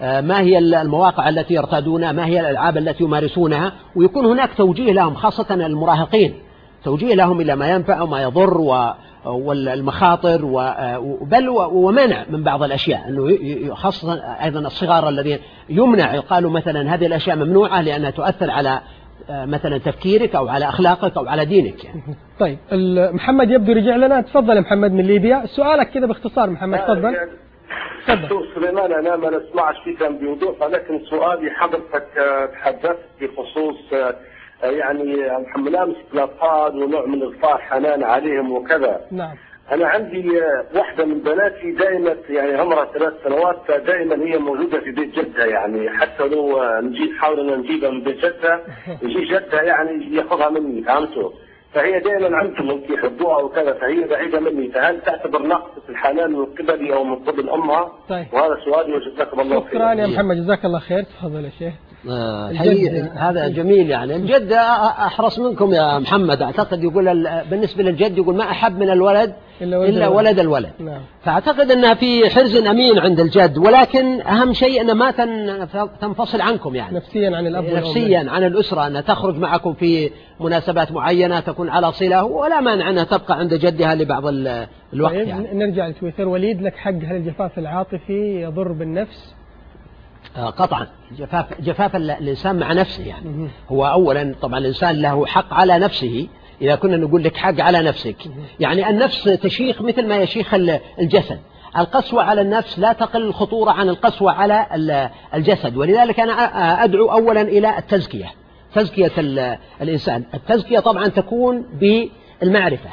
ما هي المواقع التي يرتادونها، ما هي الألعاب التي يمارسونها، ويكون هناك توجيه لهم خاصة المراهقين، توجيه لهم إلى ما ينفع وما يضر والمخاطر بل ومنع من بعض الأشياء، أنه خاصة أيضا الصغار الذين يمنع، يقالوا مثلا هذه الأشياء ممنوعة لأنها تؤثر على مثلا تفكيرك أو على أخلاقك أو على دينك يعني. طيب محمد يبدو رجع لنا، تفضل يا محمد من ليبيا، سؤالك كده باختصار محمد تفضل. دكتور سليمان، أنا ما نسمعش فيك بوضوح، ولكن سؤالي حضرتك تحدثت بخصوص يعني ملامس الأطفال ونوع من إغفاء حنان عليهم وكذا. نعم. أنا عندي واحدة من بناتي دائما يعني عمرها ثلاث سنوات، دائما هي موجودة في بيت جدها، يعني حتى لو نجي نحاول نجيبها من بيت جدها يجي جدها يعني ياخذها مني، فهمتوا؟ فهي دائما عندهم يحبوها وكذا، فهي بعيدة مني، فهل تعتبر نقص الحنان من قبلي أو من قبل أمها؟ طيب. وهذا سؤالي وجزاكم الله خير. شكرا يا محمد، جزاك الله خير. تفضل يا شيخ. آه هذا جميل، يعني الجد أحرص منكم يا محمد، أعتقد يقول بالنسبة للجد يقول ما أحب من الولد إلا ولد, إلا ولد الولد. نعم. فأعتقد أنها في حرز أمين عند الجد، ولكن أهم شيء أن ما تنفصل عنكم يعني نفسيا عن الأب نفسيا عن الأسرة، أن تخرج معكم في مناسبات معينة، تكون على صلة، ولا مانع أنها تبقى عند جدها لبعض الوقت. طيب يعني. نرجع لتويتر. وليد لك حق، هل الجفاف العاطفي يضر بالنفس؟ قطعا جفاف, جفاف الإنسان مع نفسه، يعني هو أولا طبعا الإنسان له حق على نفسه، إذا كنا نقول لك حق على نفسك، يعني النفس تشيخ مثل ما يشيخ الجسد، القسوة على النفس لا تقل الخطورة عن القسوة على الجسد، ولذلك أنا أدعو أولا إلى التزكية، تزكية الإنسان. التزكية طبعا تكون بالمعرفة،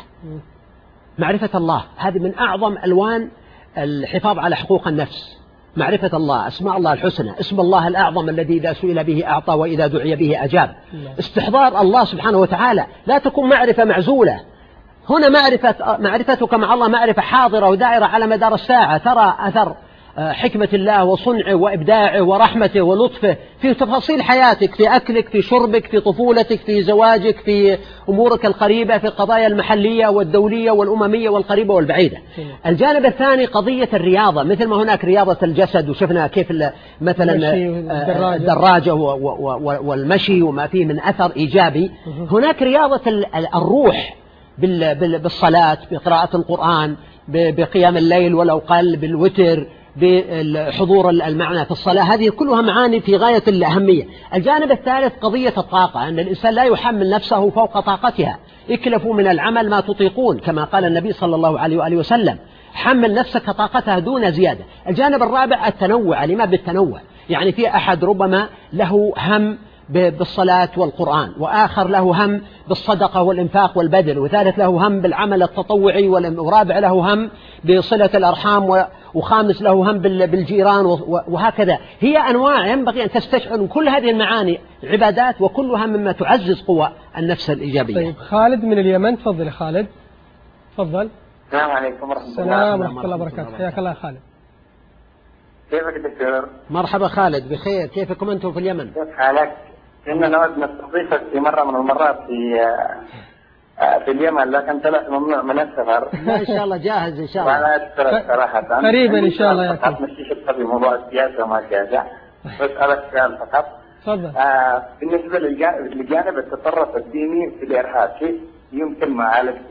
معرفة الله، هذه من أعظم ألوان الحفاظ على حقوق النفس، معرفة الله، أسماء الله الحسنى، اسم الله الأعظم الذي إذا سئل به أعطى وإذا دعي به أجاب، استحضار الله سبحانه وتعالى، لا تكون معرفة معزولة. هنا معرفة معرفتك مع الله معرفة حاضرة ودائرة على مدار الساعة، ترى أثر حكمة الله وصنعه وإبداعه ورحمته ولطفه في تفاصيل حياتك، في أكلك، في شربك، في طفولتك، في زواجك، في أمورك القريبة، في القضايا المحلية والدولية والأممية والقريبة والبعيدة. الجانب الثاني قضية الرياضة، مثل ما هناك رياضة الجسد، وشفنا كيف مثلا الدراجة والمشي وما فيه من أثر إيجابي، هناك رياضة الروح بالصلاة، بقراءة القرآن، بقيام الليل ولو قل، بالوتر، بحضور المعنى في الصلاة، هذه كلها معاني في غاية الأهمية. الجانب الثالث قضية الطاقة، أن الإنسان لا يحمل نفسه فوق طاقتها، اكلفوا من العمل ما تطيقون، كما قال النبي صلى الله عليه وآله وسلم، حمل نفسك طاقتها دون زيادة. الجانب الرابع التنوع، لما بالتنوع؟ يعني في أحد ربما له هم بالصلاة والقرآن، وآخر له هم بالصدقة والإنفاق والبذل، وثالث له هم بالعمل التطوعي، ورابع له هم بصلة الأرحام، وخامس له هم بالجيران، وهكذا. هي أنواع ينبغي أن تستشعر كل هذه المعاني عبادات، وكلها مما تعزز قوى النفس الإيجابية. طيب خالد من اليمن، تفضل يا خالد. تفضل. السلام عليكم ورحمة الله. السلام ورحمة الله وبركاته. حياك الله يا خالد. كيفك دكتور؟ مرحبا خالد، بخير، كيفكم أنتم في اليمن؟ كيف حالك؟ كنا نود نستضيفك في مرة من المرات في في اليمن، لكن طلعت ممنوع من السفر. لا إن شاء الله جاهز إن شاء الله. وأنا أشكرك صراحة. قريبا إن شاء الله يا أخي. مش شفت في موضوع السياسة وما جازع، بسألك سؤال فقط. تفضل. آه بالنسبة لجانب التطرف الديني في الإرهاب، كيف يمكن معالجته؟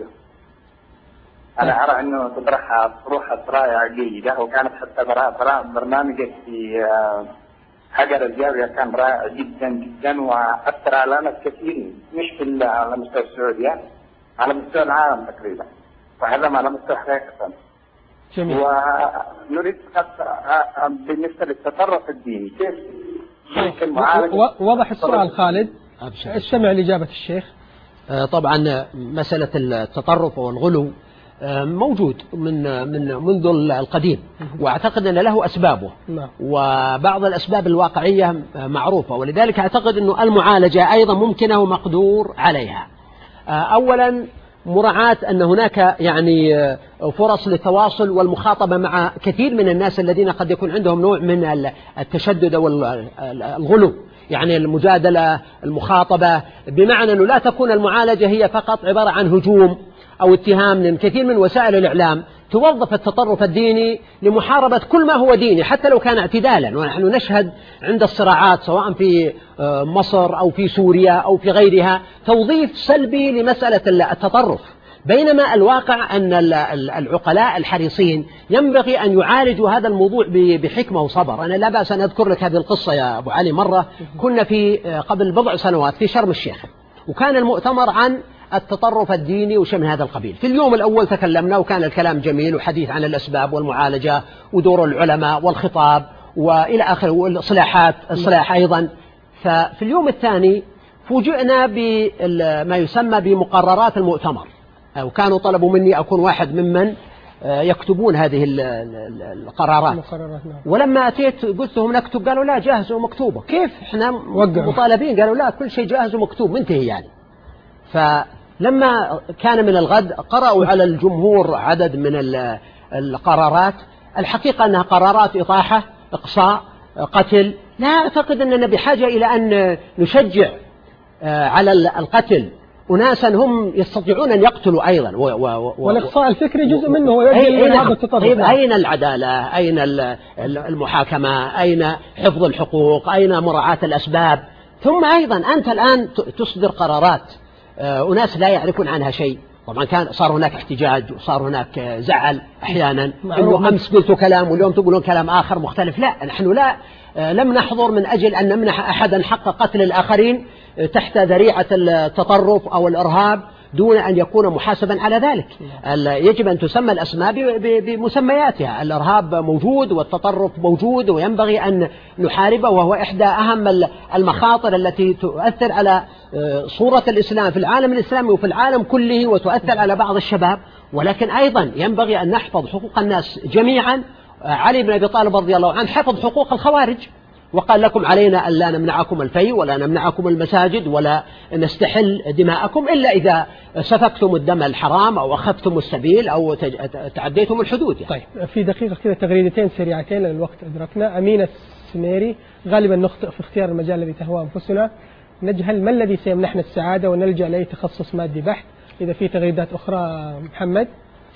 أنا أرى أنه تطرح طروحة رائعة جيدة، وكانت حتى برنامجك في آه حجر الزاوية كان رائع جدا جدا، وأثر على ناس كثيرين، مش في على مستوى السعودية، على مستوى العالم تقريبا، وهذا على مستوى حقيقة. جميل. ونريد بالنسبة للتطرف الديني كيف يمكن معالجة؟ وضح السؤال خالد، استمع لإجابة الشيخ. طبعا مسألة التطرف والغلو موجود من من منذ القديم، واعتقد ان له اسبابه، وبعض الاسباب الواقعيه معروفه، ولذلك اعتقد انه المعالجه ايضا ممكنه ومقدور عليها. اولا مراعاة ان هناك يعني فرص للتواصل والمخاطبه مع كثير من الناس الذين قد يكون عندهم نوع من التشدد والغلو، يعني المجادله، المخاطبه، بمعنى انه لا تكون المعالجه هي فقط عباره عن هجوم أو اتهام، لأن كثير من وسائل الإعلام توظف التطرف الديني لمحاربة كل ما هو ديني حتى لو كان اعتدالا. ونحن نشهد عند الصراعات سواء في مصر أو في سوريا أو في غيرها توظيف سلبي لمسألة التطرف، بينما الواقع أن العقلاء الحريصين ينبغي أن يعالجوا هذا الموضوع بحكمة وصبر. أنا لا بأس أن أذكر لك هذه القصة يا أبو علي. مرة كنا في قبل بضع سنوات في شرم الشيخ، وكان المؤتمر عن التطرف الديني وشيء من هذا القبيل. في اليوم الأول تكلمنا وكان الكلام جميل وحديث عن الأسباب والمعالجة ودور العلماء والخطاب وإلى آخره والإصلاحات الإصلاح أيضا. ففي اليوم الثاني فوجئنا بما يسمى بمقررات المؤتمر، وكانوا طلبوا مني أكون واحد ممن يكتبون هذه القرارات. ولما أتيت قلت لهم نكتب، قالوا لا جاهز ومكتوبة. كيف إحنا مطالبين؟ قالوا لا كل شيء جاهز ومكتوب منتهي يعني. فلما كان من الغد قرأوا على الجمهور عدد من القرارات، الحقيقة أنها قرارات إطاحة، إقصاء، قتل. لا أعتقد أننا بحاجة إلى أن نشجع على القتل أناسا هم يستطيعون أن يقتلوا أيضا. و و والإقصاء الفكري جزء منه ويؤدي إلى هذا التطرف. طيب أين العدالة؟ أين المحاكمة؟ أين حفظ الحقوق؟ أين مراعاة الأسباب؟ ثم أيضا أنت الآن تصدر قرارات أناس لا يعرفون عنها شيء. طبعا كان صار هناك احتجاج وصار هناك زعل أحيانا إنه أمس قلتوا كلام واليوم تقولون كلام آخر مختلف. لا، نحن لا لم نحضر من أجل أن نمنح أحدا حق قتل الآخرين تحت ذريعة التطرف أو الإرهاب دون أن يكون محاسبا على ذلك. يجب أن تسمى الأسماء بمسمياتها. الإرهاب موجود والتطرف موجود وينبغي أن نحاربه، وهو إحدى أهم المخاطر التي تؤثر على صورة الإسلام في العالم الإسلامي وفي العالم كله وتؤثر على بعض الشباب. ولكن أيضا ينبغي أن نحفظ حقوق الناس جميعا. علي بن أبي طالب رضي الله عنه حفظ حقوق الخوارج وقال لكم علينا أن لا نمنعكم الفي ولا نمنعكم المساجد ولا نستحل دماءكم إلا إذا سفكتم الدم الحرام أو أخذتم السبيل أو تعديتم الحدود يعني. طيب في دقيقة كذا تغريدتين سريعتين لأن الوقت أدركنا. أمينة السميري: غالبا نخطئ في اختيار المجال الذي تهوى أنفسنا، نجهل ما الذي سيمنحنا السعادة ونلجأ لأي تخصص مادي بحت. إذا في تغريدات أخرى محمد.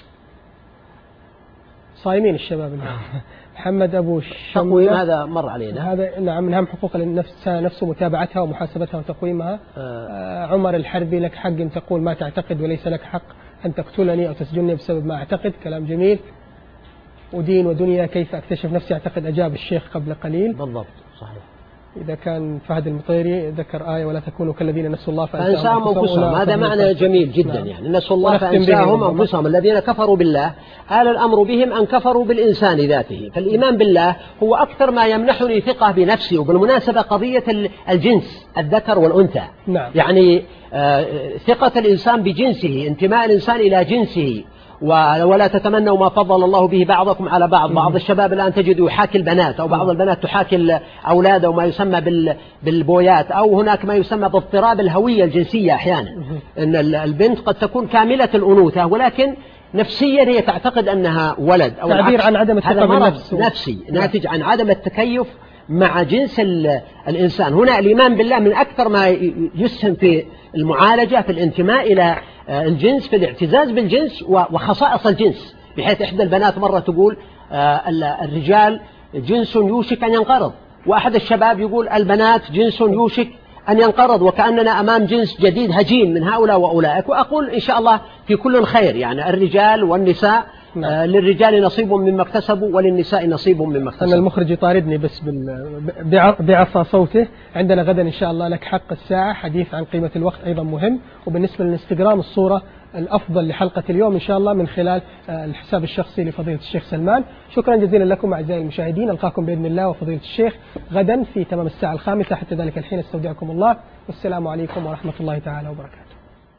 صايمين الشباب اليوم. محمد أبو شمة: هذا مر علينا. هذا نعم من أهم حقوق النفس نفسه متابعتها ومحاسبتها وتقويمها. آه. عمر الحربي: لك حق أن تقول ما تعتقد وليس لك حق أن تقتلني أو تسجنني بسبب ما أعتقد. كلام جميل. ودين ودنيا: كيف أكتشف نفسي؟ أعتقد أجاب الشيخ قبل قليل. بالضبط صحيح. إذا كان فهد المطيري ذكر آية: ولا تكونوا كالذين نسوا الله فأنساهم أنفسهم. هذا معنى جميل جدا. نعم. يعني نسوا الله فأنساهم أنفسهم. الذين كفروا بالله آل الأمر بهم أن كفروا بالإنسان ذاته. فالإيمان بالله هو أكثر ما يمنحني ثقة بنفسي. وبالمناسبة قضية الجنس الذكر والأنثى. نعم. يعني آه ثقة الإنسان بجنسه، انتماء الإنسان إلى جنسه. ولا تتمنوا ما فضل الله به بعضكم على بعض. بعض الشباب الآن تجد يحاكي البنات أو بعض البنات تحاكي الأولاد أو ما يسمى بالبويات، أو هناك ما يسمى باضطراب الهوية الجنسية أحيانا. أن البنت قد تكون كاملة الأنوثة ولكن نفسيا هي تعتقد أنها ولد أو تعبير عن عدم الثقة بالنفس نفسي ناتج عن عدم التكيف مع جنس الإنسان. هنا الإيمان بالله من أكثر ما يسهم في المعالجة في الانتماء إلى الجنس، في الاعتزاز بالجنس وخصائص الجنس. بحيث إحدى البنات مرة تقول الرجال جنس يوشك أن ينقرض، وأحد الشباب يقول البنات جنس يوشك أن ينقرض، وكأننا أمام جنس جديد هجين من هؤلاء وأولئك. وأقول إن شاء الله في كل خير، يعني الرجال والنساء. نعم. آه للرجال نصيب مما اكتسبوا وللنساء نصيب مما اكتسبوا. أنا المخرج يطاردني بس بال... بعصا صوته. عندنا غدا إن شاء الله لك حق الساعة، حديث عن قيمة الوقت أيضا مهم. وبالنسبة للإنستغرام الصورة الأفضل لحلقة اليوم إن شاء الله من خلال الحساب الشخصي لفضيلة الشيخ سلمان. شكرا جزيلا لكم أعزائي المشاهدين، ألقاكم بإذن الله وفضيلة الشيخ غدا في تمام الساعة الخامسة. حتى ذلك الحين استودعكم الله والسلام عليكم ورحمة الله تعالى وبركاته.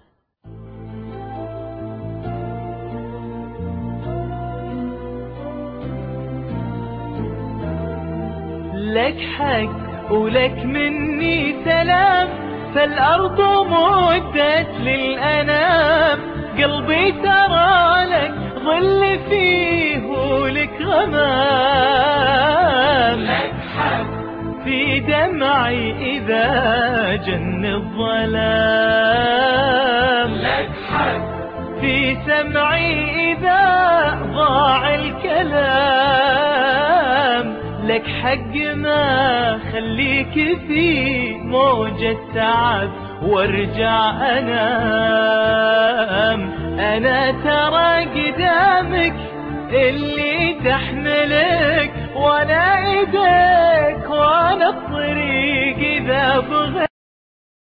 لك حق ولك مني سلام، فالأرض مدت للأنام، قلبي ترى لك ظل فيه ولك غمام. لك حق في دمعي إذا جن الظلام، لك حق في سمعي إذا ضاع الكلام، لك حق ما خليك في موجة تعب وارجع أنام. أنا ترى قدامك اللي تحملك، وانا ايديك وانا الطريق اذا بغيت